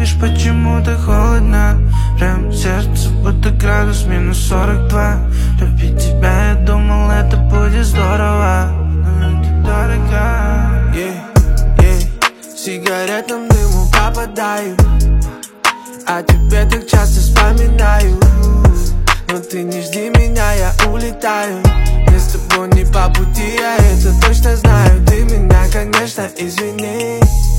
любишь почему-то холодно. Прям сердце будто градус минус 42. Любить тебя, я думал, это будет здорово, но ты дорога. Сигаретным дыму попадаю, а тебе так часто вспоминаю. Но ты не жди меня, я улетаю. Мне с тобой не по пути, я это точно знаю. Ты меня, конечно, извини.